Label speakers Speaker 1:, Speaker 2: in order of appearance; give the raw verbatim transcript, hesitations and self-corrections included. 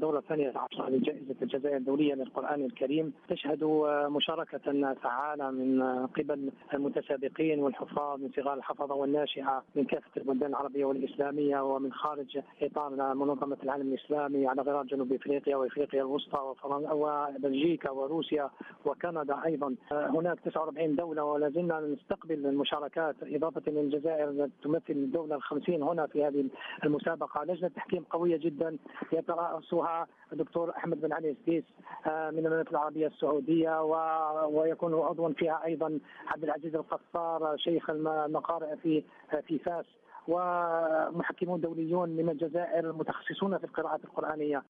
Speaker 1: الدورة الثانية عشرة لجائزة الجزائر الدولية للقرآن الكريم تشهد مشاركة فعالة من قبل المتسابقين والحفاظ من صغار الحفظة والناشئة من كافة البلدان العربية والإسلامية ومن خارج إطار منظمة العالم الإسلامي على غرار جنوب إفريقيا وإفريقيا الوسطى وبلجيكا وروسيا وكندا أيضا. هناك تسعة وأربعين دولة ولا زلنا نستقبل المشاركات، إضافة للجزائر تمثل الدولة الخمسين هنا في هذه المسابقة. لجنة تحكيم قوية جدا يترأسها الدكتور أحمد بن علي السديس من المملكة العربية السعودية، ويكون عضوا فيها أيضا عبد العزيز القصار شيخ المقارئ في في فاس، ومحكمون دوليون من الجزائر متخصصون في القراءات القرآنية.